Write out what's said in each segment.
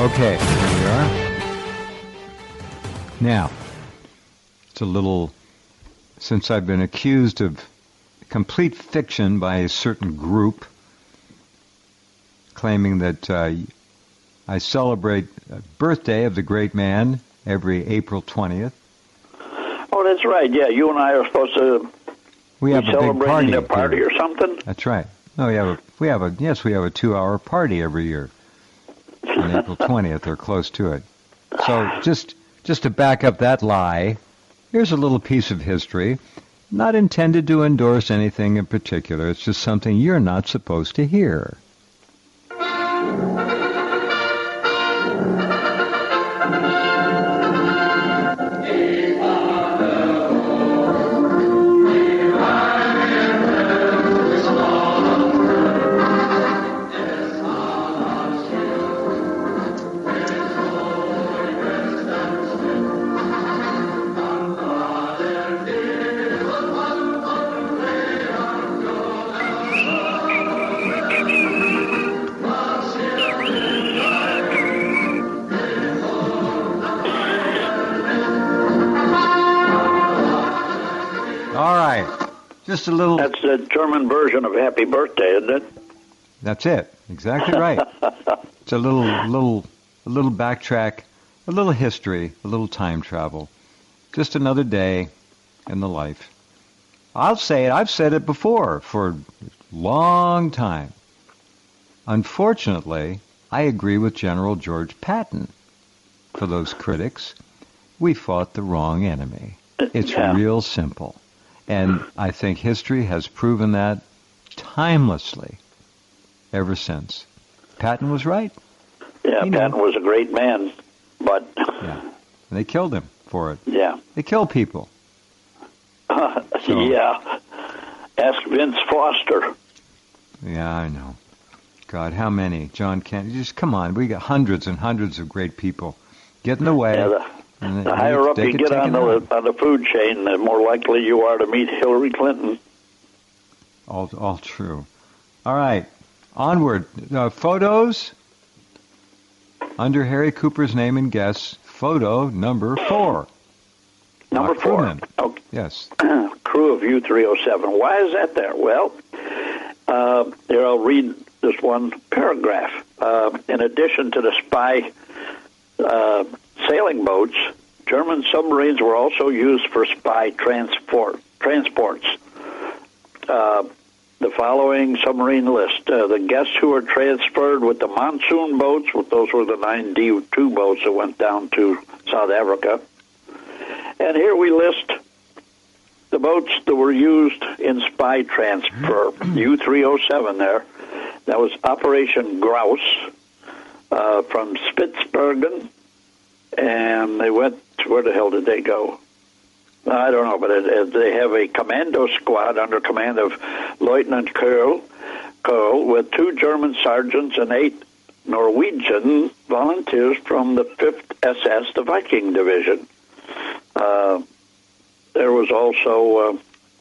Okay, here we are. Now, it's a little, since I've been accused of complete fiction by a certain group, claiming that I celebrate the birthday of the great man every April 20th. Oh, that's right. Yeah, you and I are supposed to we have a big party, a party or something. That's right. No, we have a 2-hour party every year on April 20th or close to it. So just to back up that lie, here's a little piece of history, not intended to endorse anything in particular. It's just something you're not supposed to hear. Just a little. That's the German version of Happy Birthday, isn't it? That's it. Exactly right. It's a little backtrack, a little history, a little time travel. Just another day in the life. I'll say it. I've said it before for a long time. Unfortunately, I agree with General George Patton. For those critics, we fought the wrong enemy. It's real simple. And I think history has proven that timelessly ever since. Patton was right. Yeah, Patton was a great man, but... Yeah, and they killed him for it. Yeah. They kill people. Yeah. Ask Vince Foster. Yeah, I know. God, how many? John Kennedy. Just come on. We got hundreds and hundreds of great people. Get in the way. Yeah, the higher up you get on the food chain, the more likely you are to meet Hillary Clinton. All true. All right, onward. Photos under Harry Cooper's name and guess. Photo number 4. Number 4. Okay. Yes. Crew of U-307. Why is that there? Well, here I'll read this one paragraph. In addition to the spy sailing boats, German submarines were also used for spy transports. The following submarine list. The guests who were transferred with the monsoon boats, those were the 9 D2 boats that went down to South Africa. And here we list the boats that were used in spy transfer. U-307 there. That was Operation Grouse from Spitsbergen. And they went, where the hell did they go? I don't know, but they have a commando squad under command of Lieutenant Kohl with 2 German sergeants and 8 Norwegian volunteers from the 5th SS, the Viking Division. There was also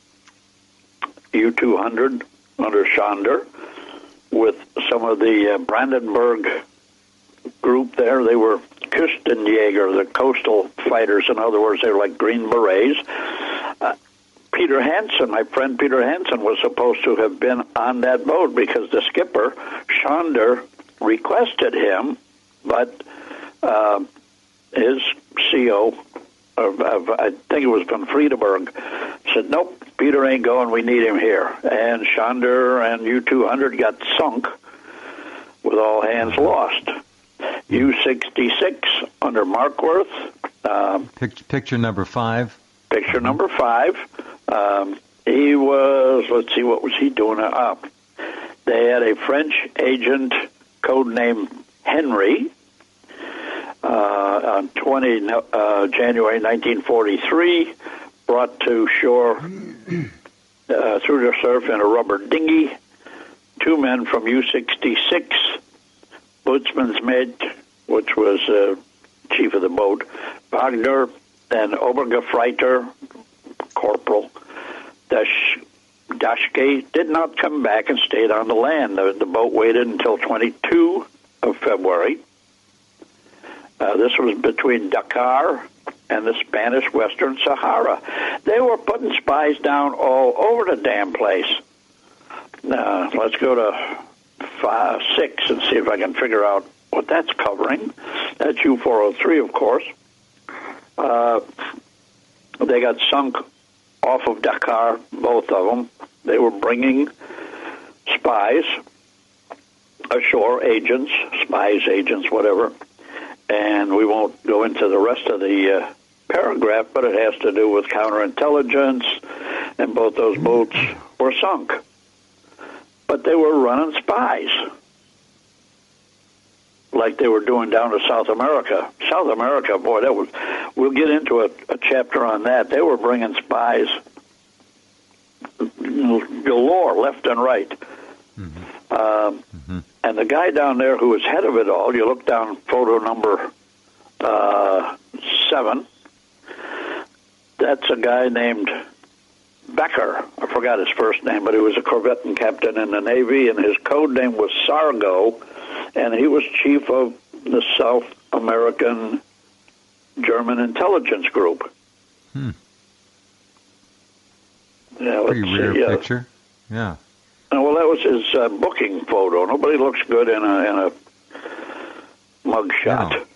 U-200 under Schonder with some of the Brandenburg group there. They were Küstenjäger, the coastal fighters. In other words, they were like Green Berets. Peter Hansen, my friend Peter Hansen, was supposed to have been on that boat because the skipper, Schonder, requested him, but his CO, I think it was von Friedeberg, said, nope, Peter ain't going, we need him here. And Schonder and U-200 got sunk with all hands lost. U-66 under Markworth. Picture number 5. Picture number 5. He was, let's see, what was he doing? They had a French agent codenamed Henry on January 1943, brought to shore through the surf in a rubber dinghy. 2 men from U-66, Bootsman's mate, which was chief of the boat, Wagner, and Obergefreiter, Corporal Daschke, did not come back and stayed on the land. The boat waited until 22 of February. This was between Dakar and the Spanish Western Sahara. They were putting spies down all over the damn place. Let's go to 6 and see if I can figure out what that's covering. That's U-403, of course. They got sunk off of Dakar, both of them. They were bringing spies ashore, agents, spies, agents, whatever. And we won't go into the rest of the paragraph, but it has to do with counterintelligence, and both those boats were sunk. But they were running spies, like they were doing down to South America. South America, boy, we'll get into a chapter on that. They were bringing spies galore, left and right. And the guy down there who was head of it all, you look down photo number 7, that's a guy named Becker. I forgot his first name, but he was a corvette captain in the Navy, and his code name was Sargo, and he was chief of the South American German intelligence group. Yeah, pretty rare picture. Yeah. Well, that was his booking photo. Nobody looks good in a mug shot. No.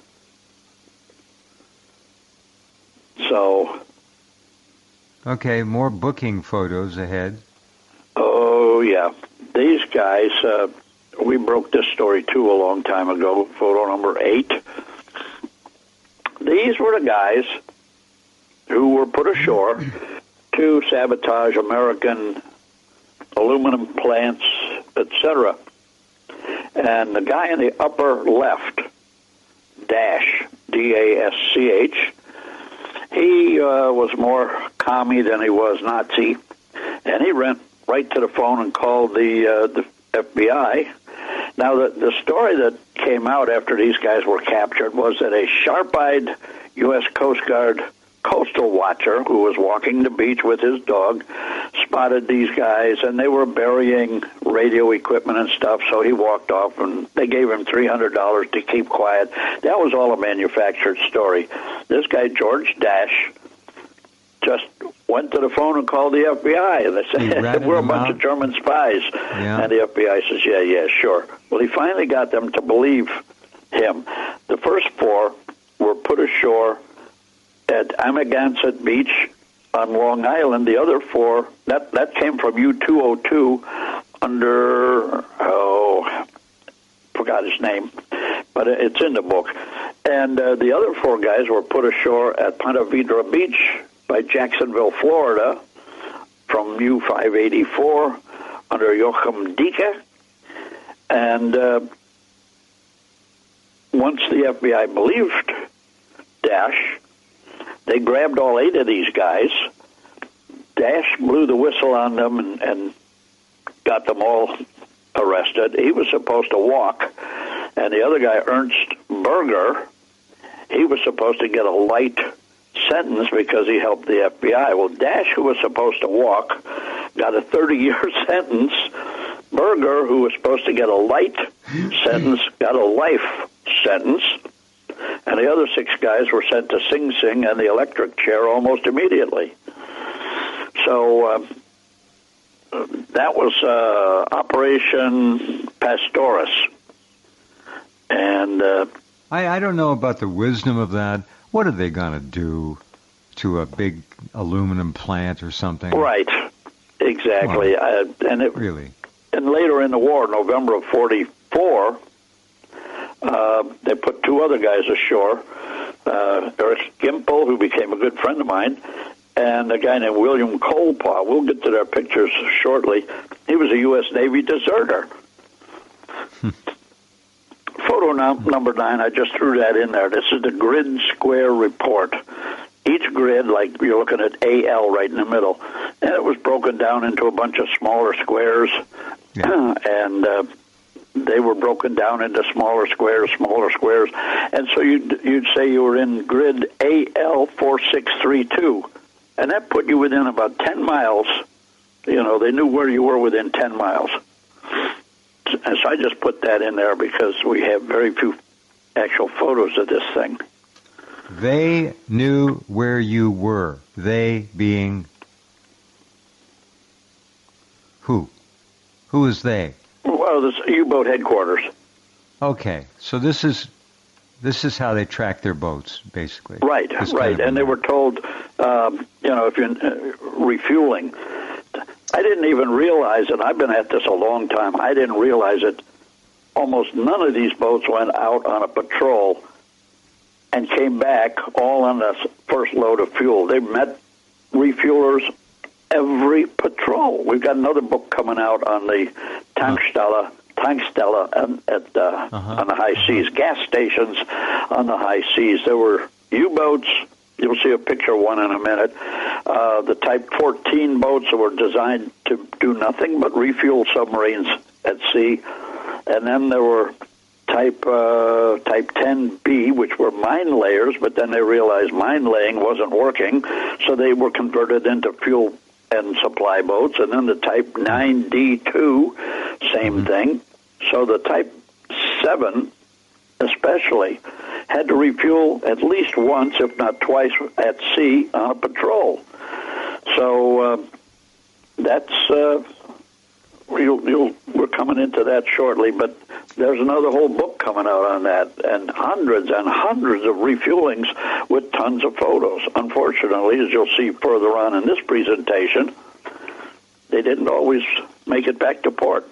So. Okay, more booking photos ahead. Oh, yeah. These guys, we broke this story, too, a long time ago, photo number 8. These were the guys who were put ashore to sabotage American aluminum plants, etc. And the guy in the upper left, Dash, D-A-S-C-H, he was more commie than he was Nazi, and he went right to the phone and called the FBI. Now, the story that came out after these guys were captured was that a sharp-eyed U.S. Coast Guard coastal watcher who was walking the beach with his dog spotted these guys, and they were burying radio equipment and stuff, so he walked off, and they gave him $300 to keep quiet. That was all a manufactured story. This guy, George Dash, just went to the phone and called the FBI, and they said, we're a bunch of German spies. Yeah. And the FBI says, yeah, sure. Well, he finally got them to believe him. The first 4 were put ashore at Amagansett Beach on Long Island. The other 4, that came from U-202 under, forgot his name, but it's in the book. And the other 4 guys were put ashore at Ponte Vedra Beach by Jacksonville, Florida, from U-584 under Joachim Dicke. And once the FBI believed Dash, they grabbed all 8 of these guys. Dash blew the whistle on them and got them all arrested. He was supposed to walk, and the other guy, Ernst Berger, he was supposed to get a light sentence because he helped the FBI. Well, Dash, who was supposed to walk, got a 30-year sentence. Berger, who was supposed to get a light sentence, got a life sentence. And the other 6 guys were sent to Sing Sing and the electric chair almost immediately. So that was Operation Pastorius. And I don't know about the wisdom of that. What are they going to do to a big aluminum plant or something? Right, exactly. Wow. Really? And later in the war, November of 1944, they put 2 other guys ashore, Eric Gimple, who became a good friend of mine, and a guy named William Colepaw. We'll get to their pictures shortly. He was a U.S. Navy deserter. Photo number 9, I just threw that in there. This is the grid square report. Each grid, like you're looking at AL right in the middle, and it was broken down into a bunch of smaller squares, and they were broken down into smaller squares, and so you'd say you were in grid AL 4632, and that put you within about 10 miles. You know, they knew where you were within 10 miles. And so I just put that in there because we have very few actual photos of this thing. They knew where you were. They being who? Who is they? Well, this U-boat headquarters. Okay, so this is how they track their boats, basically. Right, right. And they were told, if you're refueling. I didn't even realize it. I've been at this a long time. I didn't realize it. Almost none of these boats went out on a patrol and came back all on the first load of fuel. They met refuelers every patrol. We've got another book coming out on the Tankstelle on the high seas, gas stations on the high seas. There were U-boats. You'll see a picture of one in a minute. The Type 14 boats that were designed to do nothing but refuel submarines at sea. And then there were Type 10B, which were mine layers, but then they realized mine laying wasn't working, so they were converted into fuel and supply boats. And then the Type 9D2, same thing. So the Type 7, especially, had to refuel at least once, if not twice, at sea on a patrol. So that's we're coming into that shortly, but there's another whole book coming out on that, and hundreds of refuelings with tons of photos. Unfortunately, as you'll see further on in this presentation, they didn't always make it back to port.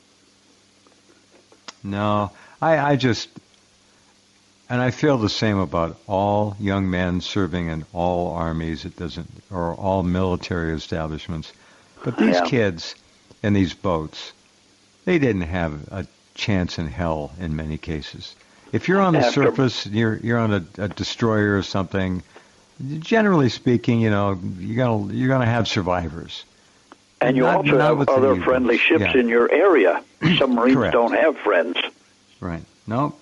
No, I just, and I feel the same about all young men serving in all armies. It doesn't, or all military establishments. But these kids in these boats, they didn't have a chance in hell in many cases. If you're on the surface, you're on a destroyer or something. Generally speaking, you're gonna have survivors. And you also have other friendly ships in your area. Submarines Correct. don't have friends. Right. No.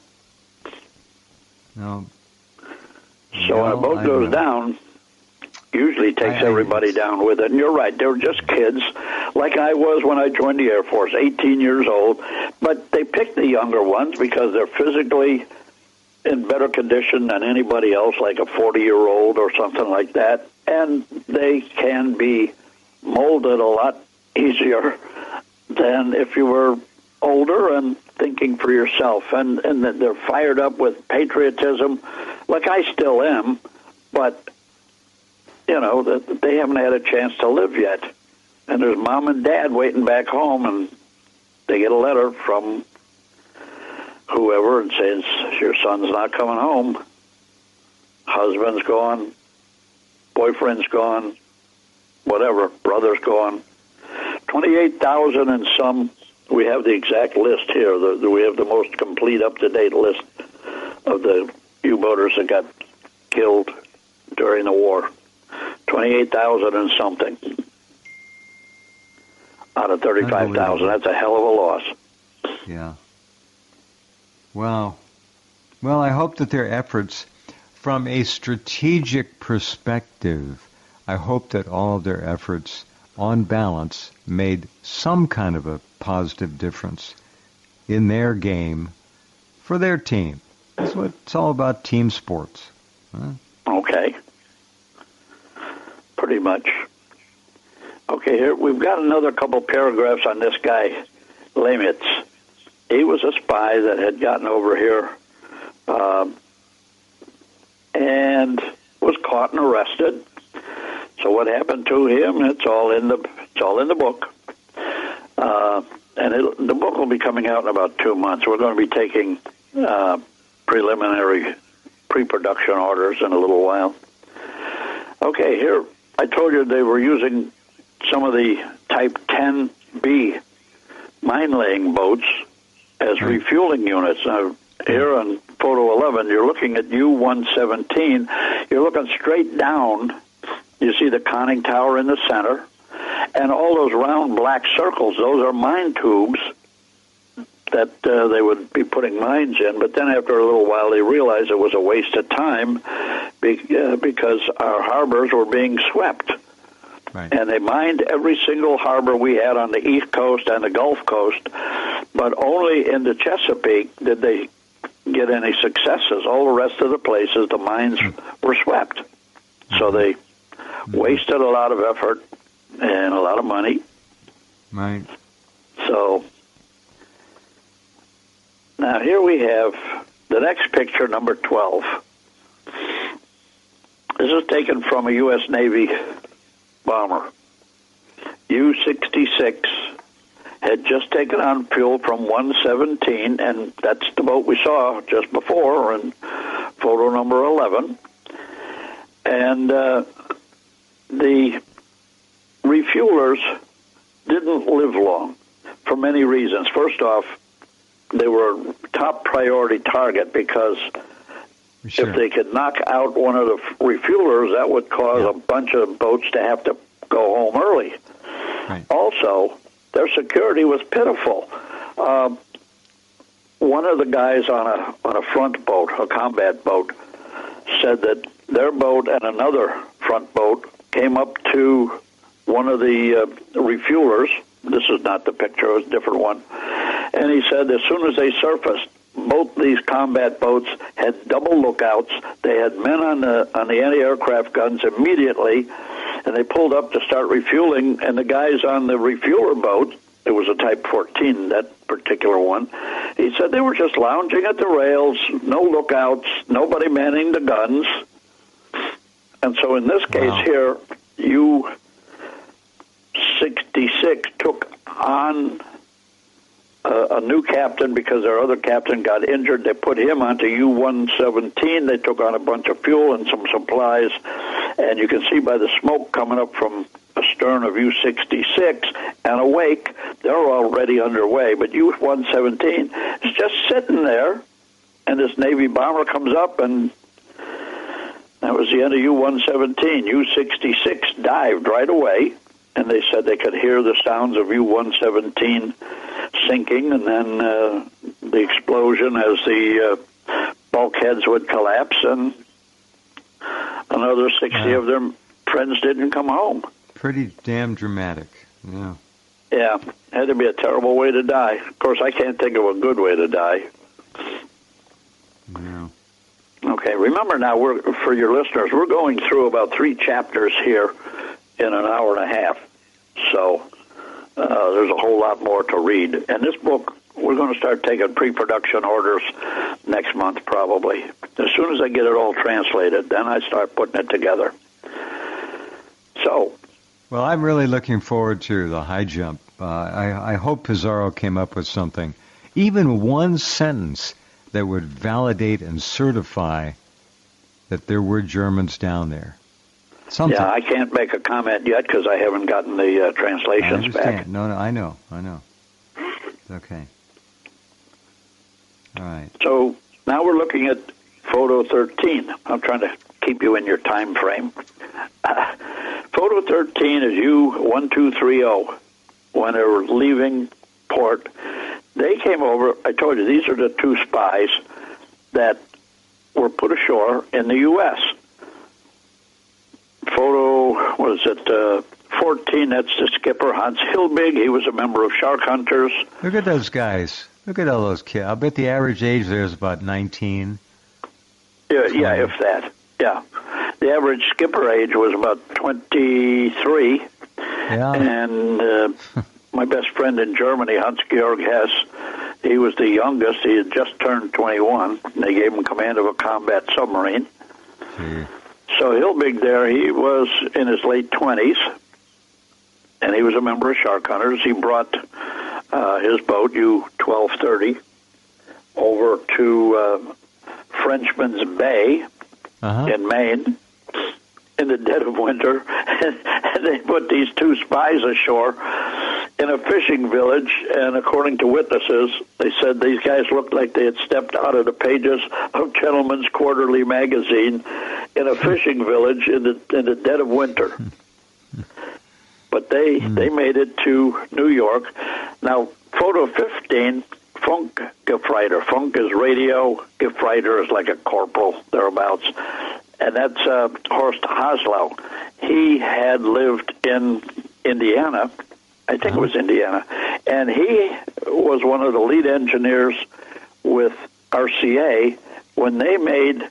So when a boat goes down, usually takes everybody down with it. And you're right, they were just kids, like I was when I joined the Air Force, 18 years old. But they picked the younger ones because they're physically in better condition than anybody else, like a 40-year-old or something like that. And they can be molded a lot easier than if you were older and thinking for yourself. And they're fired up with patriotism, like I still am, but they haven't had a chance to live yet. And there's mom and dad waiting back home, and they get a letter from whoever and says, your son's not coming home. Husband's gone, boyfriend's gone, whatever, brother's gone. 28,000 and some. We have the exact list here. We have the most complete, up-to-date list of the U-boaters that got killed during the war. 28,000 and something out of 35,000. That's a hell of a loss. Yeah. Wow. Well, I hope that their efforts, from a strategic perspective, I hope that all of their efforts, on balance, made some kind of a positive difference in their game for their team. That's what it's all about, team sports. Huh? Okay. Pretty much. Okay, here we've got another couple paragraphs on this guy, Lemitz. He was a spy that had gotten over here and was caught and arrested. So what happened to him? It's all in the book. And the book will be coming out in about 2 months. We're going to be taking preliminary pre-production orders in a little while. Okay, here I told you they were using some of the Type 10B mine-laying boats as refueling units. Now, here on photo 11, you're looking at U-117. You're looking straight down. You see the conning tower in the center, and all those round black circles, those are mine tubes that they would be putting mines in. But then after a little while, they realized it was a waste of time because our harbors were being swept. Right. And they mined every single harbor we had on the East Coast and the Gulf Coast, but only in the Chesapeake did they get any successes. All the rest of the places, the mines were swept. So they wasted a lot of effort and a lot of money. Right. So now here we have the next picture, number 12. This is taken from a U.S. Navy bomber. U-66 had just taken on fuel from 117, and that's the boat we saw just before in photo number 11. And the refuelers didn't live long for many reasons. First off, they were a top priority target because if they could knock out one of the refuelers, that would cause a bunch of boats to have to go home early. Right. Also, their security was pitiful. One of the guys on a front boat, a combat boat, said that their boat and another front boat came up to one of the refuelers. This is not the picture, it was a different one. And he said as soon as they surfaced, both these combat boats had double lookouts. They had men on the anti-aircraft guns immediately, and they pulled up to start refueling, and the guys on the refueler boat, it was a Type 14, that particular one, he said they were just lounging at the rails, no lookouts, nobody manning the guns. And so in this case here, U-66 took on a new captain because their other captain got injured. They put him onto U-117. They took on a bunch of fuel and some supplies, and you can see by the smoke coming up from astern of U-66 and awake, they're already underway. But U-117 is just sitting there, and this Navy bomber comes up, and that was the end of U-117. U-66 dived right away, and they said they could hear the sounds of U-117 sinking, and then the explosion as the bulkheads would collapse, and another 60 of their friends didn't come home. Pretty damn dramatic. Yeah. Yeah, had to be a terrible way to die. Of course, I can't think of a good way to die. Yeah. Okay, remember now, for your listeners, we're going through about 3 chapters here in an hour and a half. So there's a whole lot more to read. And this book, we're going to start taking pre-production orders next month probably. As soon as I get it all translated, then I start putting it together. So. Well, I'm really looking forward to the high jump. I hope Pizarro came up with something, even one sentence that would validate and certify that there were Germans down there. Something. Yeah, I can't make a comment yet because I haven't gotten the translations back. No, I know. Okay. All right. So now we're looking at photo 13. I'm trying to keep you in your time frame. Photo 13 is U-1230. When they were leaving port, they came over. I told you, these are the 2 spies that were put ashore in the U.S. Photo, 14, that's the skipper, Hans Hilbig. He was a member of Shark Hunters. Look at those guys. Look at all those kids. I bet the average age there is about 19. Yeah, if that. Yeah. The average skipper age was about 23. Yeah. And my best friend in Germany, Hans-Georg Hess, he was the youngest. He had just turned 21. And they gave him command of a combat submarine. Gee. So Hilbig there, he was in his late 20s, and he was a member of Shark Hunters. He brought his boat, U-1230, over to Frenchman's Bay in Maine in the dead of winter, and they put these 2 spies ashore in a fishing village, and according to witnesses, they said these guys looked like they had stepped out of the pages of Gentleman's Quarterly magazine in a fishing village in the dead of winter. But they made it to New York. Now, photo 15, Funk Gefreiter. Funk is radio, Gefreiter is like a corporal, thereabouts. And that's Horst Haslau. He had lived in Indiana, I think it was Indiana, and he was one of the lead engineers with RCA, when they made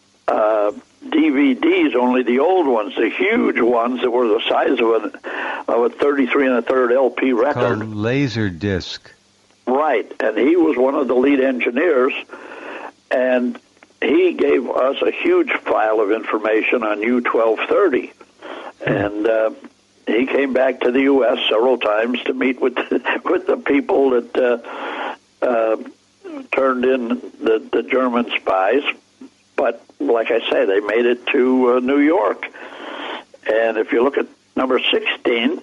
DVDs, only the old ones, the huge ones that were the size of a 33 1/3 LP record. Called Laserdisc. Right, and he was one of the lead engineers, and he gave us a huge file of information on U-1230, and he came back to the U.S. several times to meet with the people that turned in the German spies. But like I say, they made it to New York. And if you look at number 16,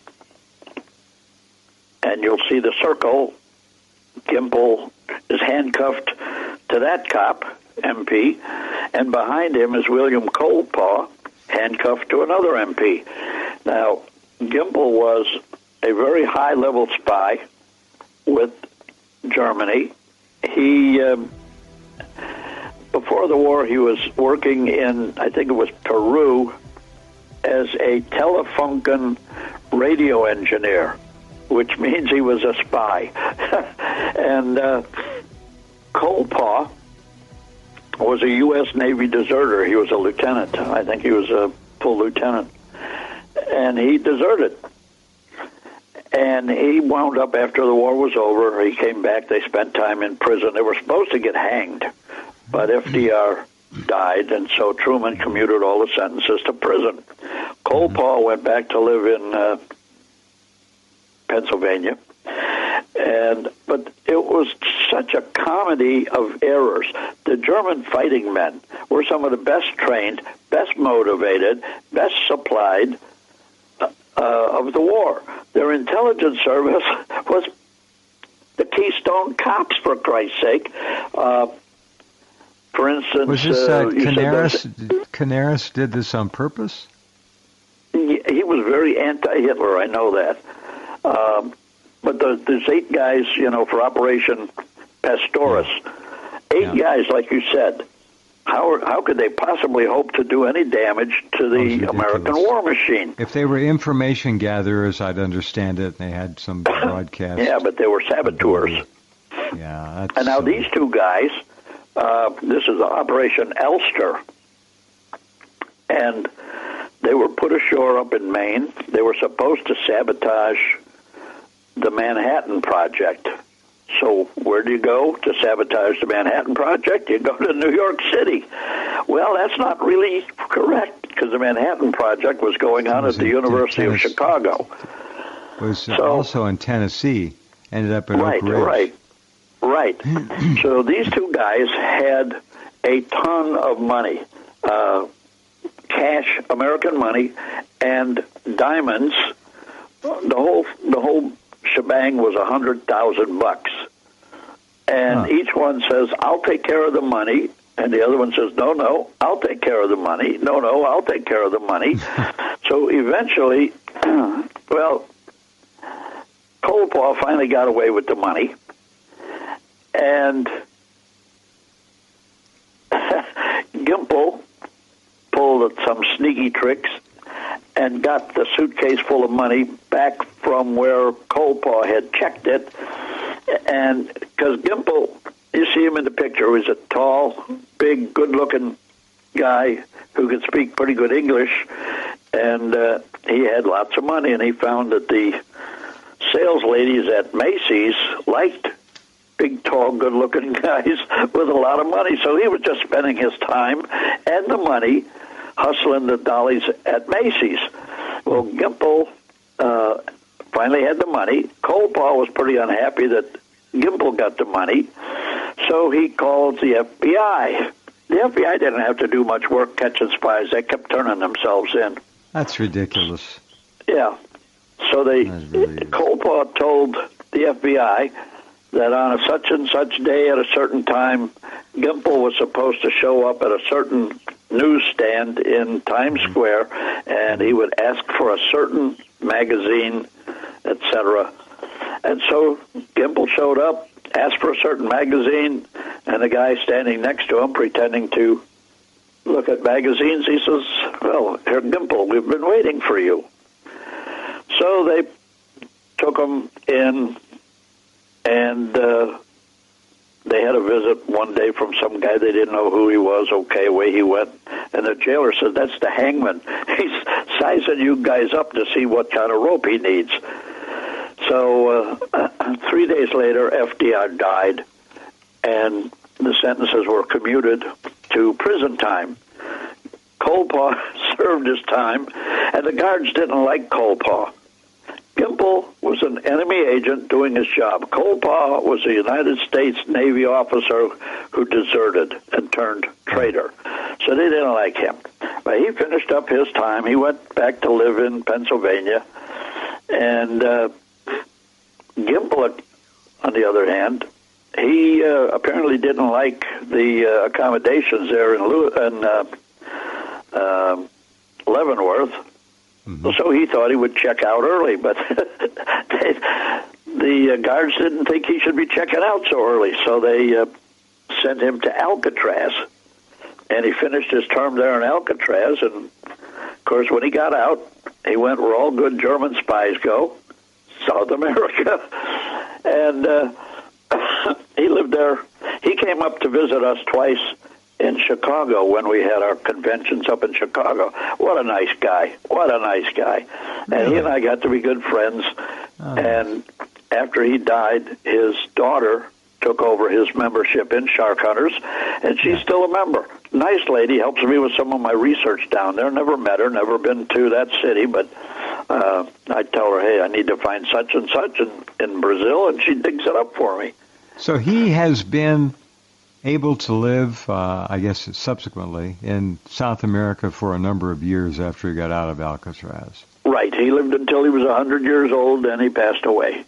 and you'll see the circle, Gimple is handcuffed to that cop, MP, and behind him is William Coldpaw, handcuffed to another MP. Now, Gimple was a very high-level spy with Germany. He, before the war, he was working in, I think it was Peru, as a Telefunken radio engineer, which means he was a spy. And Coldpaw was a U.S. Navy deserter. He was a lieutenant. I think he was a full lieutenant. And he deserted. And he wound up, after the war was over, he came back, they spent time in prison. They were supposed to get hanged, but FDR died, and so Truman commuted all the sentences to prison. Coldpaw went back to live in Pennsylvania, but it was such a comedy of errors. The German fighting men were some of the best trained, best motivated, best supplied of the war. Their intelligence service was the Keystone Cops, for Christ's sake. For instance, was this Canaris? Canaris did this on purpose? He was very anti-Hitler, I know that. But there's 8 guys, for Operation Pastorius. 8 guys, like you said. How could they possibly hope to do any damage to the American war machine? If they were information gatherers, I'd understand it. They had some broadcast. Yeah, but they were saboteurs. Yeah. And now these 2 guys, this is Operation Elster, and they were put ashore up in Maine. They were supposed to sabotage the Manhattan Project. So where do you go to sabotage the Manhattan Project? You go to New York City. Well, that's not really correct, because the Manhattan Project was going on at the University of Chicago. It was also in Tennessee. Ended up in Oak Ridge. Right. So these 2 guys had a ton of money, cash, American money, and diamonds. The whole shebang was $100,000, and each one says, "I'll take care of the money," and the other one says, "No, I'll take care of the money." No, I'll take care of the money. So eventually, Coldpaw finally got away with the money, and Gimple pulled some sneaky tricks and got the suitcase full of money back from where Coldpaw had checked it. And because Gimple, you see him in the picture, he's a tall, big, good-looking guy who could speak pretty good English, and he had lots of money, and he found that the sales ladies at Macy's liked big, tall, good-looking guys with a lot of money. So he was just spending his time and the money hustling the dollies at Macy's. Well, Gimple finally had the money. Coldpaw was pretty unhappy that Gimple got the money, so he called the FBI. The FBI didn't have to do much work catching spies. They kept turning themselves in. That's ridiculous. Yeah. So Coldpaw told the FBI that on a such and such day at a certain time, Gimple was supposed to show up at a certain newsstand in Times Square, and he would ask for a certain magazine, etc. And so Gimple showed up, asked for a certain magazine, and the guy standing next to him, pretending to look at magazines, he says, "Well, Herr Gimple, we've been waiting for you." So they took him in, and they had a visit one day from some guy. They didn't know who he was. Okay, away he went. And the jailer said, "That's the hangman. He's sizing you guys up to see what kind of rope he needs." So 3 days later, FDR died, and the sentences were commuted to prison time. Colpaw served his time, and the guards didn't like Colpaw. Gimple was an enemy agent doing his job. Colpaw was a United States Navy officer who deserted and turned traitor. So they didn't like him. But he finished up his time. He went back to live in Pennsylvania. And Gimple, on the other hand, he apparently didn't like the accommodations there in Leavenworth. Mm-hmm. So he thought he would check out early, but the guards didn't think he should be checking out so early, so they sent him to Alcatraz. And he finished his term there in Alcatraz, and, of course, when he got out, he went where all good German spies go, South America. And he lived there. He came up to visit us twice in Chicago when we had our conventions up in Chicago. What a nice guy. What a nice guy. And he and I got to be good friends. Oh. And after he died, his daughter took over his membership in Shark Hunters, and she's still a member. Nice lady, helps me with some of my research down there. Never met her, never been to that city, but I tell her, hey, I need to find such and such in Brazil, and she digs it up for me. So he has been able to live, I guess subsequently, in South America for a number of years after he got out of Alcatraz. Right. He lived until he was 100 years old, and he passed away.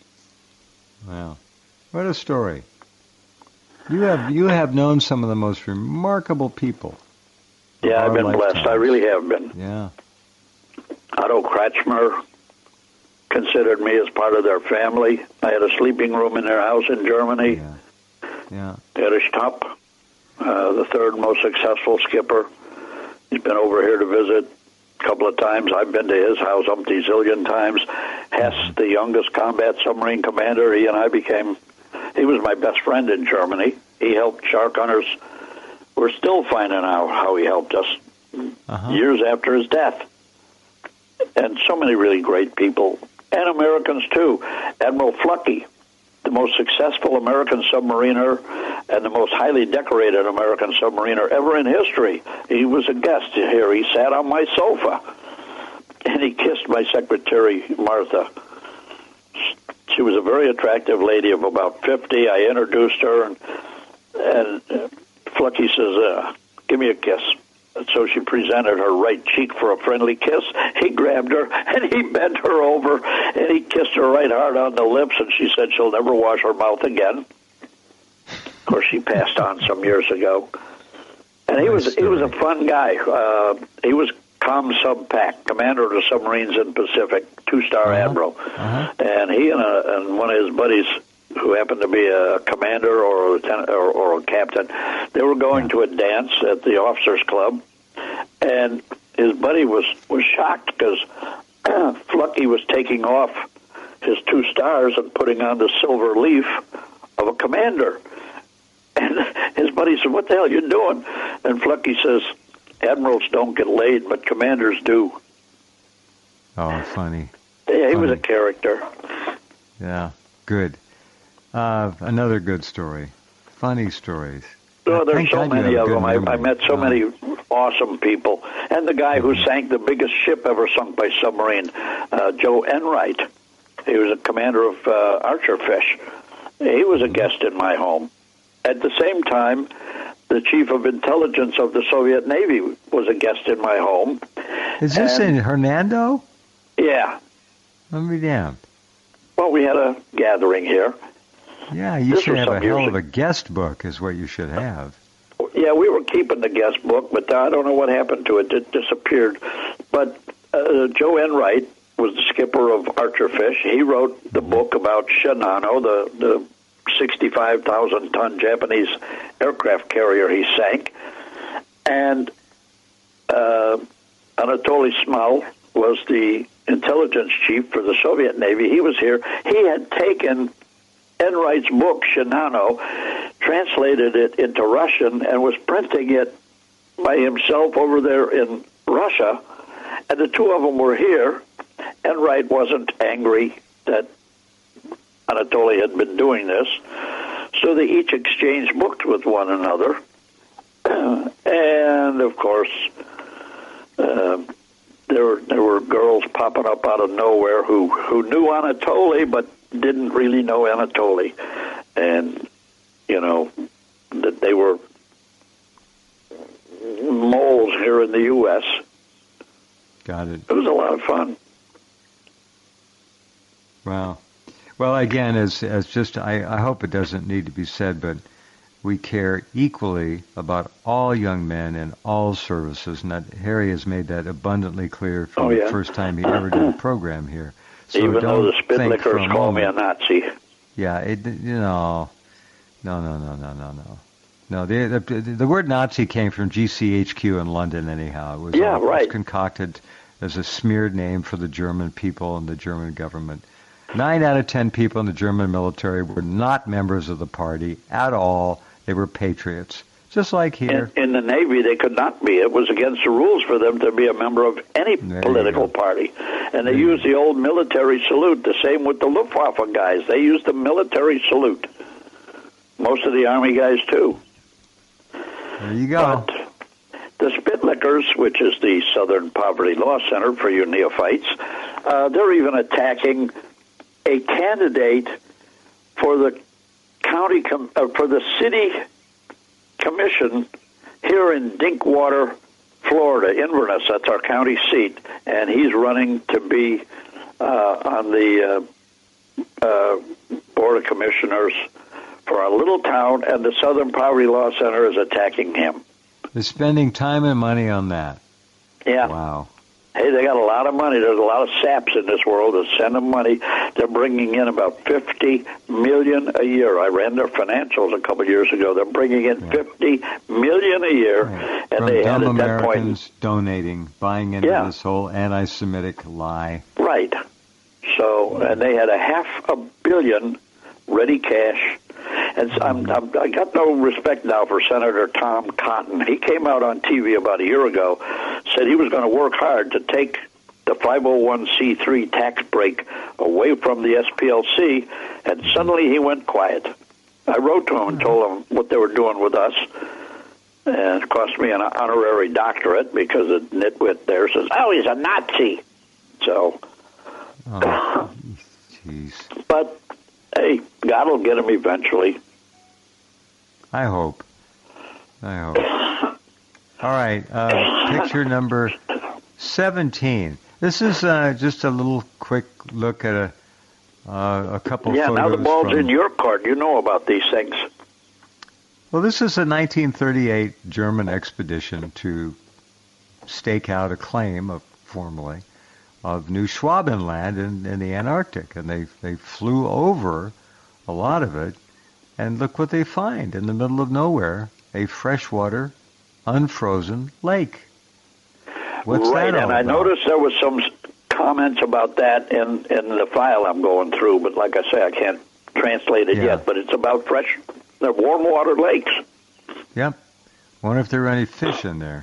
Wow. What a story. You have known some of the most remarkable people. Yeah, I've been blessed. I really have been. Yeah. Otto Kretschmer considered me as part of their family. I had a sleeping room in their house in Germany. Yeah. Erich Topp, the third most successful skipper. He's been over here to visit a couple of times. I've been to his house umpty zillion times. Hess, the youngest combat submarine commander, he was my best friend in Germany. He helped Shark Hunters. We're still finding out how he helped us years after his death. And so many really great people, and Americans too. Admiral Fluckey, the most successful American submariner and the most highly decorated American submariner ever in history. He was a guest here. He sat on my sofa, and he kissed my secretary, Martha. She was a very attractive lady of about 50. I introduced her, and Fluckey says, give me a kiss. And so she presented her right cheek for a friendly kiss. He grabbed her, and he bent her over, and he kissed her right hard on the lips, and she said she'll never wash her mouth again. Of course, she passed on some years ago. And he was a fun guy. He was ComSubPac, commander of the submarines in Pacific, two-star admiral. And he and one of his buddies, who happened to be a commander or a lieutenant or a captain, they were going to a dance at the officers' club, and his buddy was shocked because Fluckey was taking off his 2 stars and putting on the silver leaf of a commander. And his buddy said, "What the hell are you doing?" And Fluckey says, "Admirals don't get laid, but commanders do." Oh, funny. Yeah, he was a character. Yeah, good. Another good story. Funny stories. Oh, there's so many of them. I met so many awesome people. And the guy who sank the biggest ship ever sunk by submarine, Joe Enright. He was a commander of Archerfish. He was a guest in my home. At the same time, the chief of intelligence of the Soviet Navy was a guest in my home. Is this in Hernando? Yeah. Let me damned. Well, we had a gathering here. Yeah, you should have a hell of a guest book is what you should have. Yeah, we were keeping the guest book, but I don't know what happened to it. It disappeared. But Joe Enright was the skipper of Archerfish. He wrote the book about Shinano, the 65,000-ton Japanese aircraft carrier he sank. And Anatoly Smal was the intelligence chief for the Soviet Navy. He was here. He had taken Enright's book, Shinano, translated it into Russian and was printing it by himself over there in Russia. And the two of them were here. Enright wasn't angry that Anatoly had been doing this, so they each exchanged books with one another. And, of course, there were girls popping up out of nowhere who knew Anatoly but didn't really know Anatoly. And, you know, that they were moles here in the U.S. Got it. It was a lot of fun. Wow. Well, again, as just, I hope it doesn't need to be said, but we care equally about all young men in all services, and that Harry has made that abundantly clear from the first time he ever did a program here. So even though the Spitlickers call me a Nazi. Yeah, no. No, the word Nazi came from GCHQ in London anyhow. It was it was concocted as a smeared name for the German people and the German government. 9 out of 10 people in the German military were not members of the party at all. They were patriots, just like here. In the Navy, they could not be. It was against the rules for them to be a member of any political party. And they used the old military salute. The same with the Luftwaffe guys. They used the military salute. Most of the Army guys, too. There you go. But the Spitlickers, which is the Southern Poverty Law Center for you neophytes, they're even attacking a candidate for the for the city commission here in Dinkwater, Florida, Inverness. That's our county seat, and he's running to be on the Board of Commissioners for our little town, and the Southern Poverty Law Center is attacking him. They're spending time and money on that. Yeah. Wow. Hey, they got a lot of money. There's a lot of saps in this world that send them money. They're bringing in about $50 million a year. I ran their financials a couple of years ago. They're bringing in $50 million a year, and from they dumb had at that Americans point donating, buying into this whole anti-Semitic lie. Right. So, and they had $500 million ready cash. And I got no respect now for Senator Tom Cotton. He came out on TV about a year ago, said he was going to work hard to take the 501c3 tax break away from the SPLC, and suddenly he went quiet. I wrote to him and told him what they were doing with us, and it cost me an honorary doctorate because the nitwit there says, oh, he's a Nazi. So, jeez. But hey, God will get him eventually. I hope. All right, picture number 17. This is just a little quick look at a couple photos. Yeah, now the ball's in your court. You know about these things. Well, this is a 1938 German expedition to stake out a claim, formally, of New Schwabenland in the Antarctic. And they flew over a lot of it, and look what they find in the middle of nowhere, a freshwater, unfrozen lake. What's right, that all and I about? noticed there was some comments about that in the file I'm going through, but like I say, I can't translate it yet, but it's about they're warm water lakes. Yep. Wonder if there are any fish in there.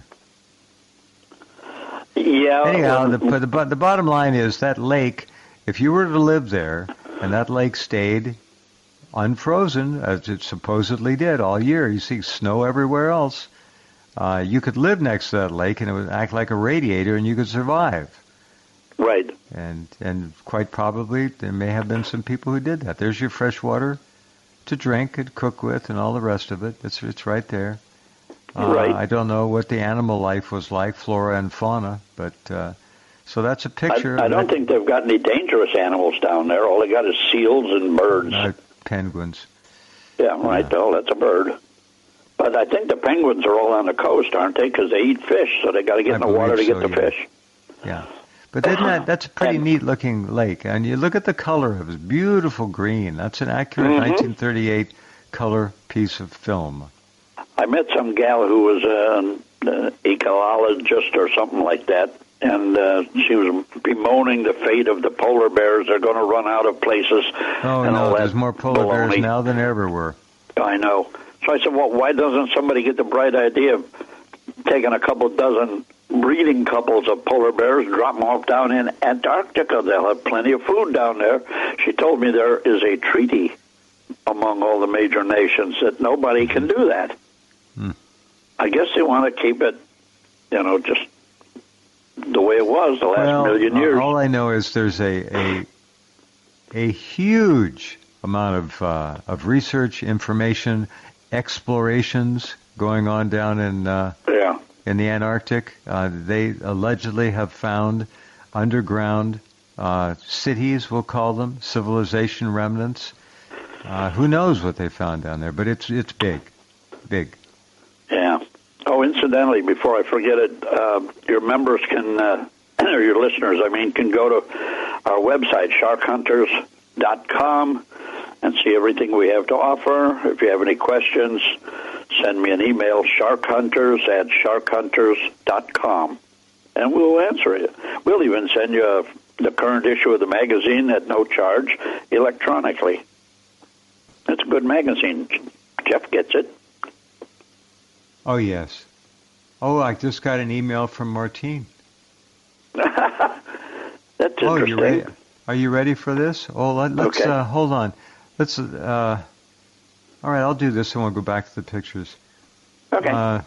Yeah. Anyhow, the bottom line is that lake, if you were to live there, and that lake stayed unfrozen, as it supposedly did all year, you see snow everywhere else, you could live next to that lake, and it would act like a radiator, and you could survive. Right. And quite probably there may have been some people who did that. There's your fresh water to drink and cook with and all the rest of it. It's right there. Right. I don't know what the animal life was like, flora and fauna, but so that's a picture. I don't think they've got any dangerous animals down there. All they got is seals and birds. Penguins. Yeah, right. Oh, that's a bird. But I think the penguins are all on the coast, aren't they? Because they eat fish, so they got to get in the water to get the fish. Yeah. But that's a pretty neat-looking lake. And you look at the color of it. It's beautiful green. That's an accurate 1938 color piece of film. I met some gal who was an ecologist or something like that, and she was bemoaning the fate of the polar bears. They're going to run out of places. Oh, and no, there's more polar bears now than there ever were. I know. So I said, well, why doesn't somebody get the bright idea of taking a couple dozen breeding couples of polar bears, drop them off down in Antarctica? They'll have plenty of food down there. She told me there is a treaty among all the major nations that nobody can do that. I guess they want to keep it, just the way it was the last million years. All I know is there's a huge amount of research, information, explorations going on down in the Antarctic. They allegedly have found underground cities, we'll call them, civilization remnants. Who knows what they found down there, but it's big. Yeah. Oh, incidentally, before I forget it, your members can, or your listeners, can go to our website, sharkhunters.com, and see everything we have to offer. If you have any questions, send me an email, sharkhunters@sharkhunters.com, and we'll answer it. We'll even send you the current issue of the magazine at no charge electronically. It's a good magazine. Jeff gets it. Oh, yes. Oh, I just got an email from Martine. That's interesting. Are you ready for this? Oh, let's okay. Hold on. Let's. All right, I'll do this, and we'll go back to the pictures. Okay.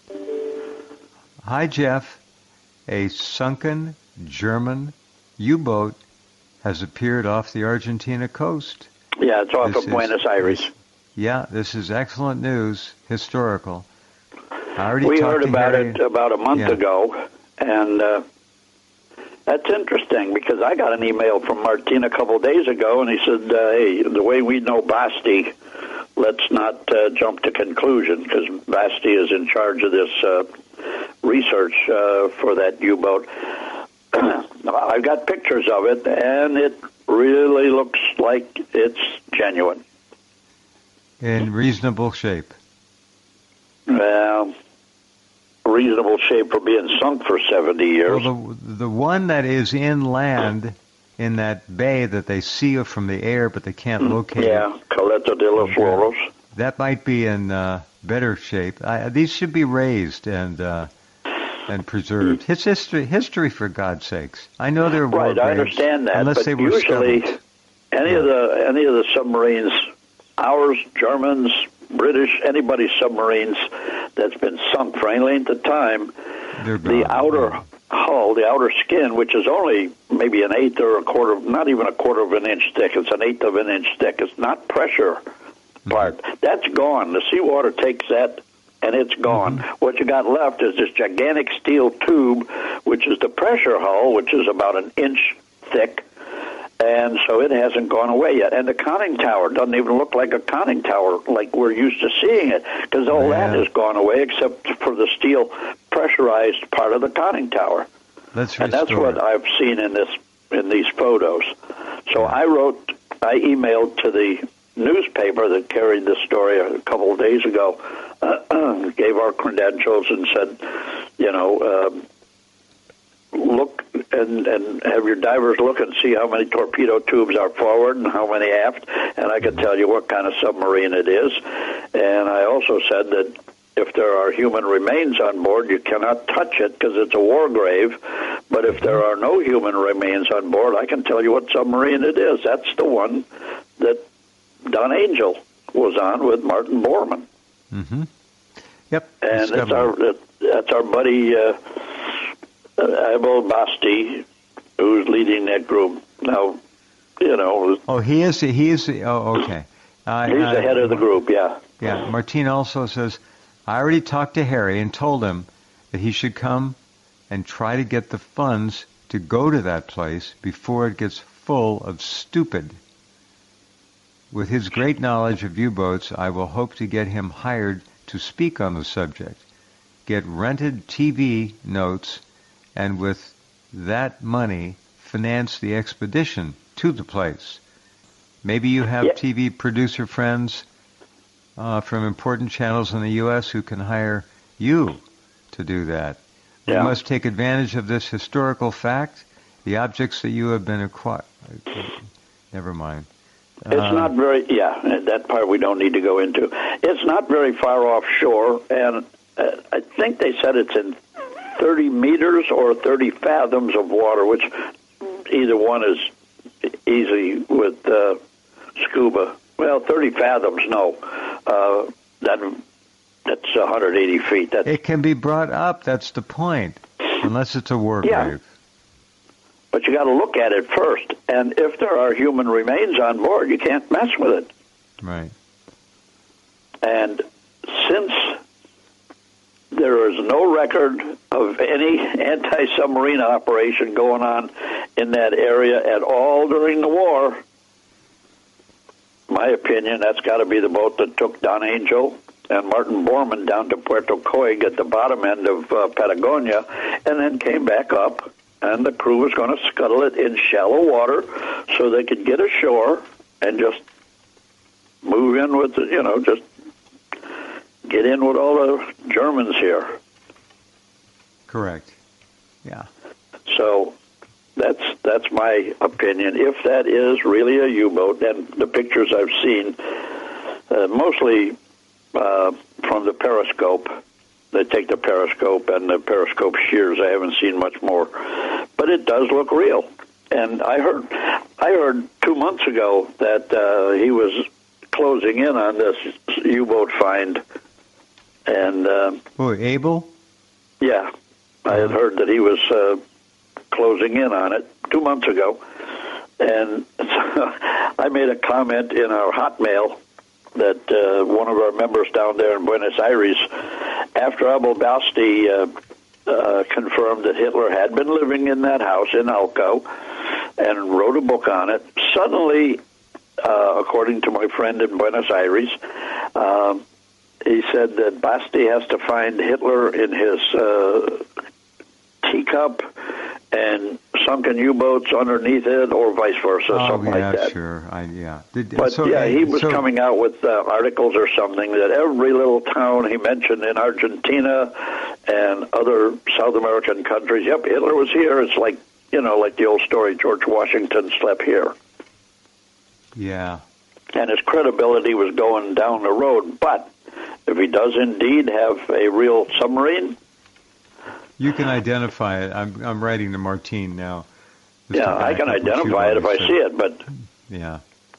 Hi, Jeff. A sunken German U-boat has appeared off the Argentina coast. Yeah, it's off of Buenos Aires. This is excellent news, historical. We heard about it about a month ago, and that's interesting because I got an email from Martin a couple of days ago, and he said, hey, the way we know Basti, let's not jump to conclusions because Basti is in charge of this research for that U-boat. I've got pictures of it, and it really looks like it's genuine. In reasonable shape. Well, reasonable shape for being sunk for 70 years. Well, the one that is inland in that bay that they see from the air but they can't locate. Yeah, Caleta de los Loros. That might be in better shape. These should be raised and preserved. It's history for God's sakes. I know they're war right. graves, I understand that, unless but they were usually scuttled. any of the submarines, ours, Germans, British, anybody's submarines that's been sunk for any length of time, the outer hull, the outer skin, which is only maybe an eighth or a quarter, not even a quarter of an inch thick, it's an eighth of an inch thick. It's not pressure part. That's gone. The seawater takes that, and it's gone. What you got left is this gigantic steel tube, which is the pressure hull, which is about an inch thick, and so it hasn't gone away yet. And the conning tower doesn't even look like a conning tower like we're used to seeing it, because all that has gone away except for the steel pressurized part of the conning tower. And that's what I've seen in these photos. So I emailed to the newspaper that carried this story a couple of days ago, gave our credentials and said, look and have your divers look and see how many torpedo tubes are forward and how many aft, and I can tell you what kind of submarine it is. And I also said that if there are human remains on board, you cannot touch it because it's a war grave. But if there are no human remains on board, I can tell you what submarine it is. That's the one that Don Angel was on with Martin Bormann. Yep. And that's our buddy Abel Basti, who's leading that group. Now, Oh, he is. Oh, okay. He's the head of the group. Yeah. Yeah. Martine also says, I already talked to Harry and told him that he should come and try to get the funds to go to that place before it gets full of stupid. With his great knowledge of U-boats, I will hope to get him hired to speak on the subject, get rented TV notes, and with that money, finance the expedition to the place. Maybe you have TV producer friends from important channels in the U.S. who can hire you to do that. We must take advantage of this historical fact. The objects that you have been acquired. Never mind. It's not very, that part we don't need to go into. It's not very far offshore, and I think they said it's in 30 meters or 30 fathoms of water, which either one is easy with scuba. Well, 30 fathoms, no. That's 180 feet. It can be brought up, that's the point, unless it's a war grave. But you got to look at it first, and if there are human remains on board, you can't mess with it. Right. And since there is no record of any anti-submarine operation going on in that area at all during the war, my opinion, that's got to be the boat that took Don Angel and Martin Bormann down to Puerto Coig at the bottom end of Patagonia, and then came back up, and the crew was going to scuttle it in shallow water so they could get ashore and just move in with, just get in with all the Germans here. Correct. Yeah. So that's my opinion. If that is really a U-boat, and the pictures I've seen, mostly from the periscope. They take the periscope and the periscope shears. I haven't seen much more, but it does look real. And I heard 2 months ago that he was closing in on this U-boat find. And Abel? Yeah, I had heard that he was closing in on it 2 months ago, and I made a comment in our Hotmail that one of our members down there in Buenos Aires, after Abel Basti confirmed that Hitler had been living in that house in Alco and wrote a book on it, suddenly, according to my friend in Buenos Aires, he said that Basti has to find Hitler in his teacup and sunken U-boats underneath it, or vice versa, something like that. Sure. He was coming out with articles or something that every little town he mentioned in Argentina and other South American countries, yep, Hitler was here. It's like, like the old story, George Washington slept here. Yeah. And his credibility was going down the road. But if he does indeed have a real submarine, you can identify it. I'm writing to Martine now. I can identify it if I see it, but yeah,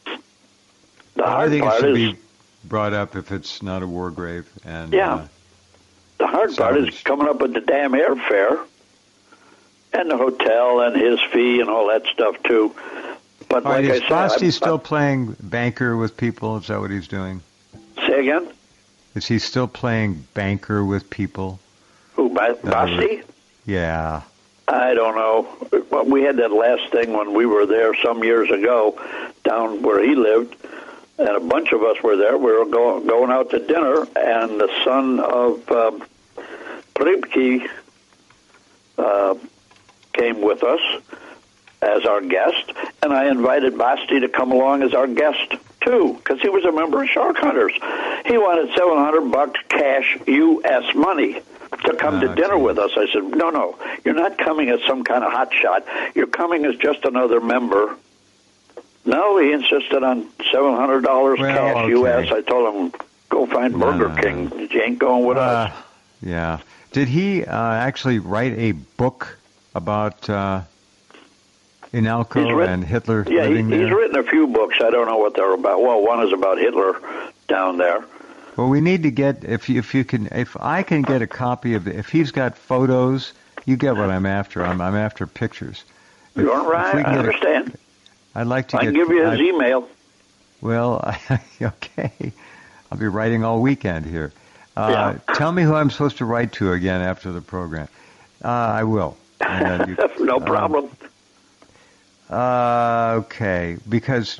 I think it should be brought up if it's not a war grave. And the hard part is coming up with the damn airfare and the hotel and his fee and all that stuff too. But like I said, Basti still playing banker with people? Is that what he's doing? Say again? Is he still playing banker with people? Who, Basti? Yeah. I don't know. We had that last thing when we were there some years ago down where he lived, and a bunch of us were there. We were going out to dinner, and the son of Pripke came with us as our guest, and I invited Basti to come along as our guest too, because he was a member of Shark Hunters. He wanted $700 cash U.S. money to come to dinner with us. I said, no, you're not coming as some kind of hotshot. You're coming as just another member. No, he insisted on $700 cash U.S. I told him, go find Burger King. You ain't going with us. Yeah. Did he actually write a book about Inalco and Hitler living there? He's written a few books. I don't know what they're about. Well, one is about Hitler down there. Well, we need to get if I can get a copy of it. If he's got photos, you get what I'm after. I'm after pictures. You're right. I understand. I'd like to. I can give you his email. Well, okay. I'll be writing all weekend here. Tell me who I'm supposed to write to again after the program. I will. No problem. Okay, because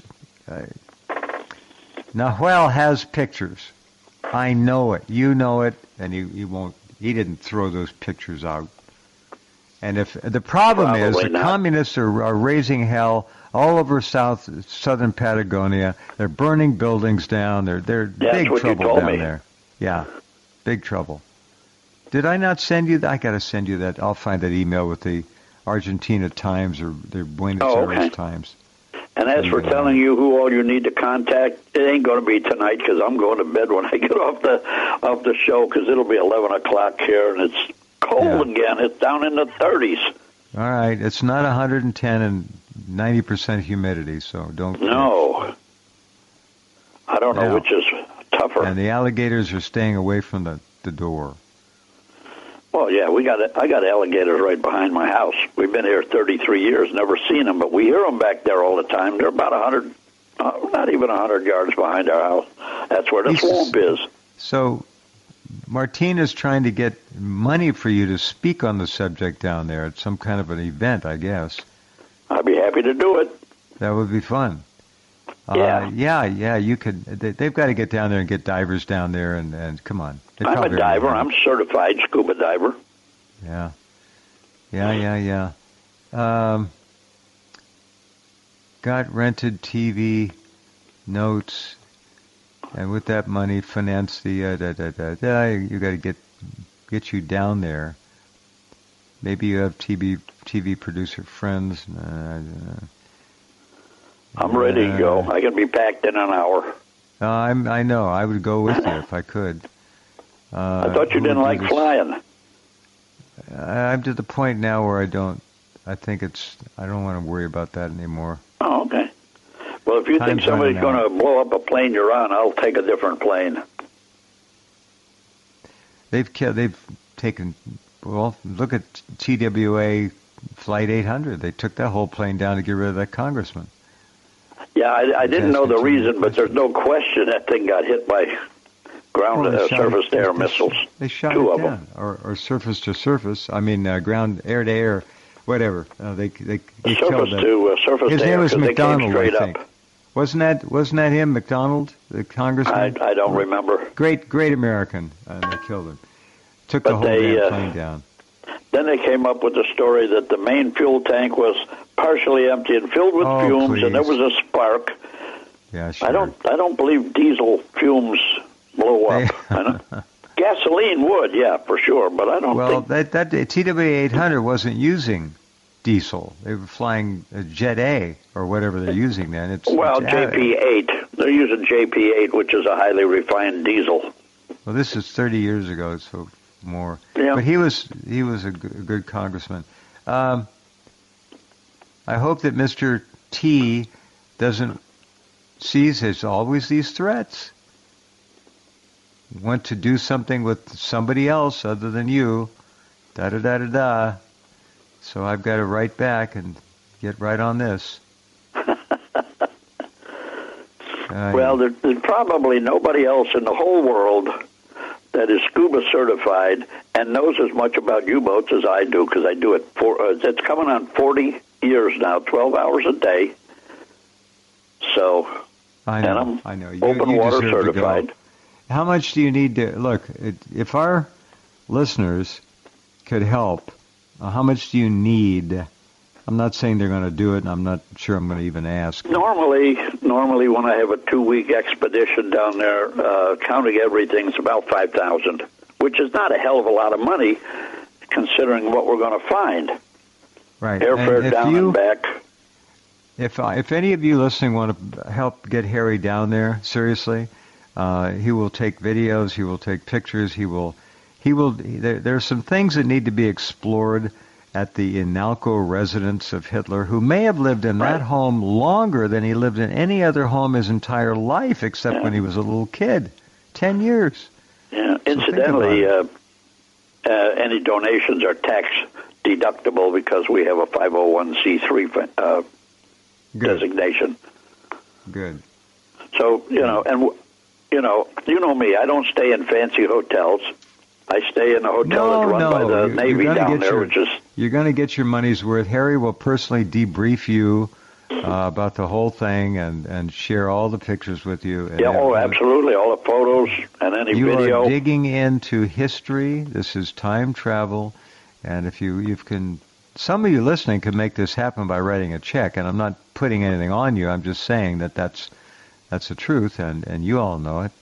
Nahuel has pictures. I know it. You know it, and he won't. He didn't throw those pictures out. And if the problem is the communists are raising hell all over southern Patagonia. They're burning buildings down. They're big trouble down there. Yeah, big trouble. Did I not send you that? I got to send you that. I'll find that email with the Argentina Times or the Buenos Aires Times. And as for telling you who all you need to contact, it ain't going to be tonight because I'm going to bed when I get off the show because it'll be 11 o'clock here and it's cold again. It's down in the 30s. All right. It's not 110 and 90% humidity, so don't. No. I don't know which is tougher. And the alligators are staying away from the door. Well, yeah, I got alligators right behind my house. We've been here 33 years, never seen them, but we hear them back there all the time. They're about 100, not even 100 yards behind our house. That's where the swamp is. So Martina's trying to get money for you to speak on the subject down there at some kind of an event, I guess. I'd be happy to do it. That would be fun. Yeah. You could. They've got to get down there and get divers down there, and come on. I'm a diver. I'm a certified scuba diver. Yeah. Got rented TV, notes, and with that money, finance the You got to get you down there. Maybe you have TV producer friends. I'm ready to go. I can be packed in an hour. I know. I would go with you if I could. I thought you didn't like flying. I'm to the point now where I don't want to worry about that anymore. Oh, okay. Well, if you think somebody's going to blow up a plane you're on, I'll take a different plane. They've taken. Well, look at TWA Flight 800. They took that whole plane down to get rid of that congressman. Yeah, I didn't know the reason, but there's no question that thing got hit by surface-to-air missiles. They shot two it of down, them. Or surface-to-surface. I mean, ground, air-to-air, whatever. They killed that. Surface-to-surface. His name was McDonald, I think. Up. Wasn't that him, McDonald, the congressman? I don't remember. Great American. They killed him. Took the whole damn plane down. Then they came up with the story that the main fuel tank was partially empty and filled with fumes, and there was a spark. Yeah, sure. I don't believe diesel fumes blow up. Gasoline would, yeah, for sure, but I don't think... Well, that TW-800 wasn't using diesel. They were flying Jet A, or whatever they're using then. JP-8. They're using JP-8, which is a highly refined diesel. Well, this is 30 years ago, so more. Yeah. But he was a good congressman. I hope that Mr. T sees there's always these threats. Want to do something with somebody else other than you, da-da-da-da-da. So I've got to write back and get right on this. Well, there's probably nobody else in the whole world that is scuba certified and knows as much about U-boats as I do, because I do it it's coming on 40 years now, 12 hours a day. So, I know. I'm open water certified. How much do you need to look? If our listeners could help, how much do you need? I'm not saying they're going to do it, and I'm not sure I'm going to even ask. Normally, when I have a 2-week expedition down there, counting everything, it's about $5,000, which is not a hell of a lot of money, considering what we're going to find. Right, airfare down and back. If any of you listening want to help get Harry down there, seriously, he will take videos, he will take pictures, he will. There are some things that need to be explored at the Inalco residence of Hitler, who may have lived in that home longer than he lived in any other home his entire life, except when he was a little kid. 10 years. Yeah. So incidentally, any donations are tax deductible because we have a 501c3 designation. Good. So, you know me, I don't stay in fancy hotels. I stay in a hotel that's run by the Navy down there, which is... You're going to get your money's worth. Harry will personally debrief you about the whole thing and share all the pictures with you. And absolutely. All the photos and any video. You are digging into history. This is time travel. And if you can... Some of you listening could make this happen by writing a check. And I'm not putting anything on you. I'm just saying that that's the truth, and you all know it.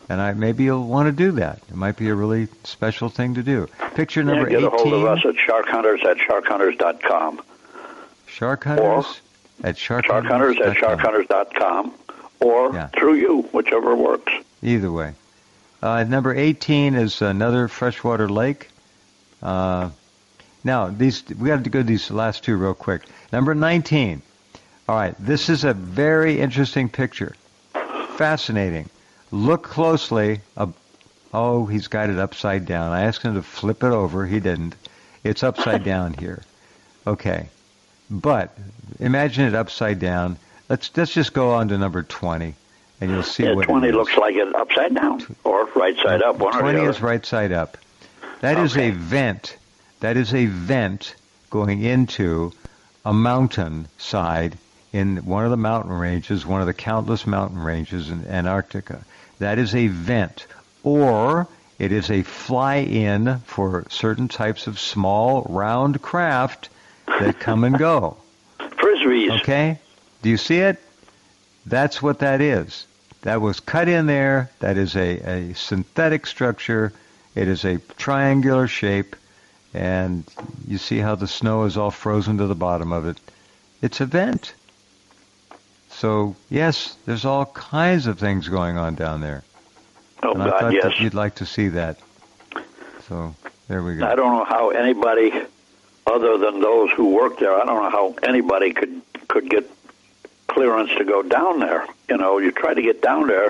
And maybe you'll want to do that. It might be a really special thing to do. Picture number 18. Get a hold of us at sharkhunters@sharkhunters.com. Sharkhunters at sharkhunters.com, or through you, whichever works. Either way. Number 18 is another freshwater lake. Now, we got to go to these last two real quick. Number 19. All right, this is a very interesting picture. Fascinating. Look closely. He's got it upside down. I asked him to flip it over. He didn't. It's upside down here. Okay. But imagine it upside down. Let's just go on to number 20, and you'll see what 20 it is. Looks like it upside down or right side up. 20 is right side up. That is a vent. That is a vent going into a mountain side in one of the mountain ranges, one of the countless mountain ranges in Antarctica. That is a vent. Or it is a fly-in for certain types of small, round craft that come and go. Frisbees. Okay? Do you see it? That's what that is. That was cut in there. That is a synthetic structure. It is a triangular shape. And you see how the snow is all frozen to the bottom of it. It's a vent. So, yes, there's all kinds of things going on down there. Oh, and I God, thought yes. that you'd like to see that. So, there we go. I don't know how anybody, other than those who work there, I don't know how anybody could get clearance to go down there. You know, you try to get down there,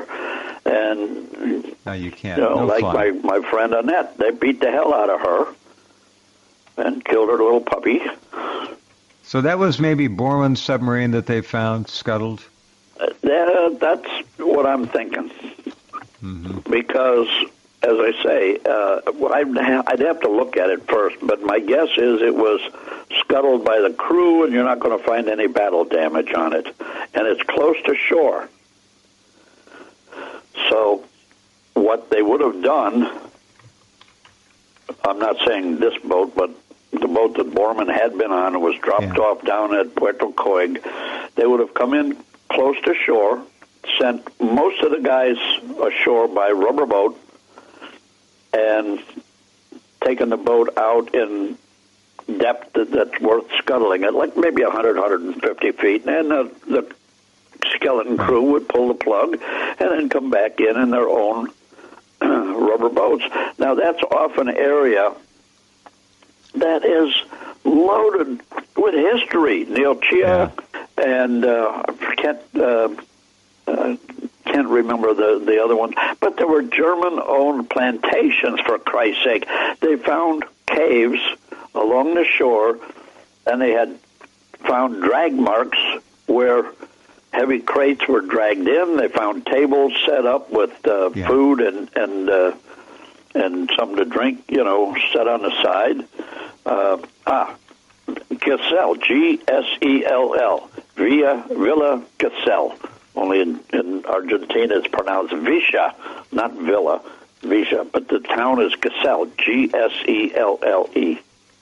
and no, you can't. You know, no like fun. my friend Annette, they beat the hell out of her and killed her little puppy. So that was maybe Borman's submarine that they found scuttled? That's what I'm thinking. Mm-hmm. Because, as I say, I'd have to look at it first, but my guess is it was scuttled by the crew, and you're not going to find any battle damage on it. And it's close to shore. So what they would have done, I'm not saying this boat, but the boat that Borman had been on was dropped off down at Puerto Coig. They would have come in close to shore, sent most of the guys ashore by rubber boat, and taken the boat out in depth that's worth scuttling it, like maybe 100, 150 feet, and the skeleton crew would pull the plug and then come back in their own rubber boats. Now, that's off an area that is loaded with history. Neotia and can't remember the other ones, but there were German-owned plantations, for Christ's sake. They found caves along the shore, and they had found drag marks where heavy crates were dragged in. They found tables set up with food and something to drink, set on the side. Gesell, G-S-E-L-L, Villa Gesell. Only in Argentina it's pronounced Visha, not Villa, Visha. But the town is Gesell, G-S-E-L-L-E.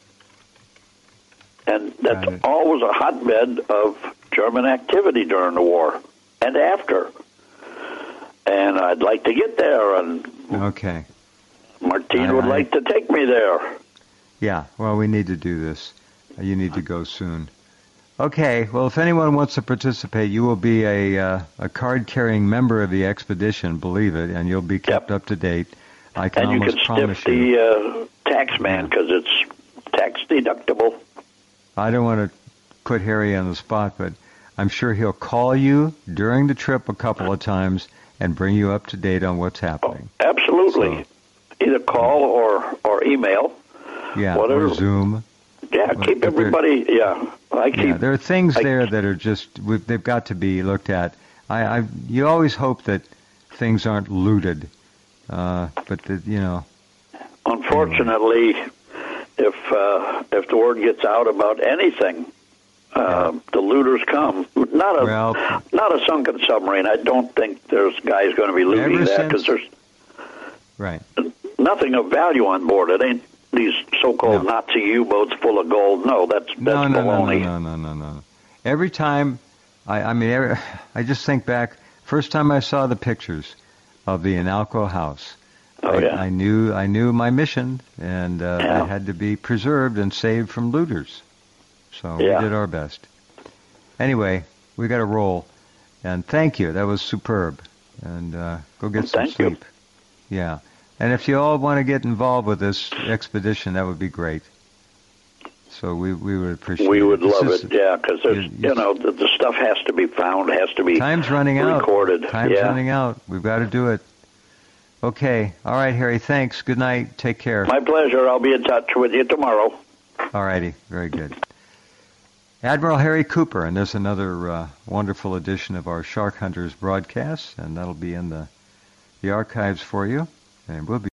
And that's always a hotbed of German activity during the war and after. And I'd like to get there, and Martine would like to take me there. Yeah, well, we need to do this. You need to go soon. Okay, well, if anyone wants to participate, you will be a card-carrying member of the expedition, believe it, and you'll be kept up to date. I can almost promise you. And you can stiff the tax man because it's tax deductible. I don't want to put Harry on the spot, but I'm sure he'll call you during the trip a couple of times and bring you up to date on what's happening. Oh, absolutely. So, either call or email. Yeah, whatever. Or Zoom. Yeah, keep everybody. There are things there that are just they've got to be looked at. You always hope that things aren't looted, but Unfortunately, if the word gets out about anything, the looters come. Not a sunken submarine. I don't think there's guys going to be looting that because there's nothing of value on board. It ain't these so-called Nazi U-boats full of gold. No, that's baloney. No. Every time, I just think back, first time I saw the pictures, of the Inalco House. Oh, yeah. I knew my mission, and it had to be preserved and saved from looters. So we did our best. Anyway, we got to roll. And thank you. That was superb. And go get some sleep. You. Yeah. And if you all want to get involved with this expedition, that would be great. So we would appreciate it. We would love it, yeah, because the stuff has to be found, has to be time's running recorded. Time's running out. We've got to do it. Okay. All right, Harry. Thanks. Good night. Take care. My pleasure. I'll be in touch with you tomorrow. All righty. Very good. Admiral Harry Cooper, and there's another wonderful edition of our Shark Hunters broadcast, and that'll be in the archives for you, and we'll be